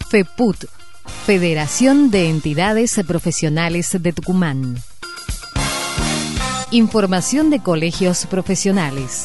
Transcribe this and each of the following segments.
FEPUT, Federación de Entidades Profesionales de Tucumán. Información de colegios profesionales.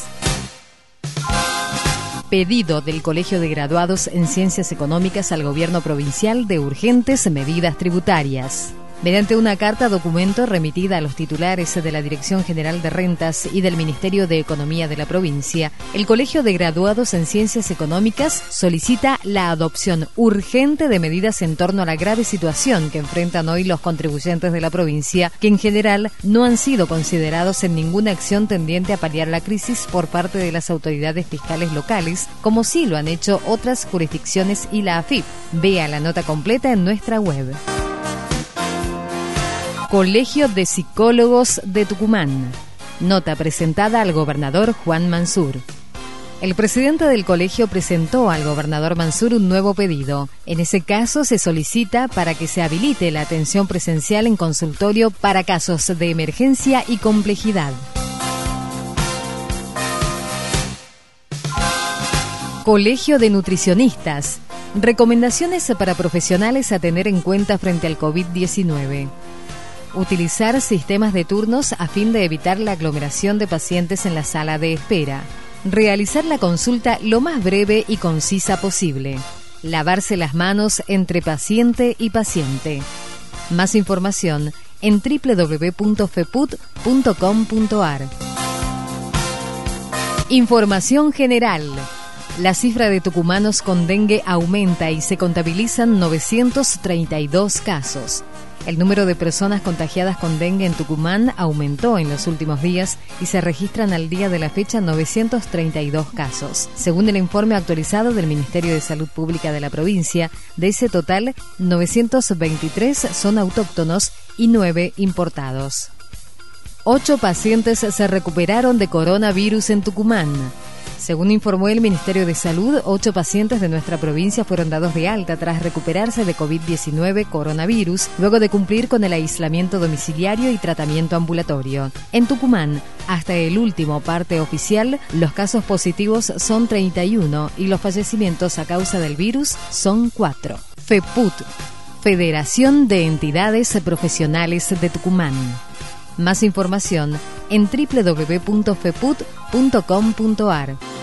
Pedido del Colegio de Graduados en Ciencias Económicas al Gobierno Provincial de urgentes medidas tributarias. Mediante una carta documento remitida a los titulares de la Dirección General de Rentas y del Ministerio de Economía de la provincia, el Colegio de Graduados en Ciencias Económicas solicita la adopción urgente de medidas en torno a la grave situación que enfrentan hoy los contribuyentes de la provincia, que en general no han sido considerados en ninguna acción tendiente a paliar la crisis por parte de las autoridades fiscales locales, como sí lo han hecho otras jurisdicciones y la AFIP. Vea la nota completa en nuestra web. Colegio de Psicólogos de Tucumán. Nota presentada al gobernador Juan Mansur. El presidente del colegio presentó al gobernador Mansur un nuevo pedido. En ese caso se solicita para que se habilite la atención presencial en consultorio para casos de emergencia y complejidad. Colegio de Nutricionistas. Recomendaciones para profesionales a tener en cuenta frente al COVID-19. Utilizar sistemas de turnos a fin de evitar la aglomeración de pacientes en la sala de espera. Realizar la consulta lo más breve y concisa posible. Lavarse las manos entre paciente y paciente. Más información en www.feput.com.ar. Información general. La cifra de tucumanos con dengue aumenta y se contabilizan 932 casos. El número de personas contagiadas con dengue en Tucumán aumentó en los últimos días y se registran al día de la fecha 932 casos. Según el informe actualizado del Ministerio de Salud Pública de la provincia, de ese total, 923 son autóctonos y 9 importados. 8 pacientes se recuperaron de coronavirus en Tucumán. Según informó el Ministerio de Salud, 8 pacientes de nuestra provincia fueron dados de alta tras recuperarse de COVID-19 coronavirus, luego de cumplir con el aislamiento domiciliario y tratamiento ambulatorio. En Tucumán, hasta el último parte oficial, los casos positivos son 31 y los fallecimientos a causa del virus son 4. FEPUT, Federación de Entidades Profesionales de Tucumán. Más información en www.feput.com.ar.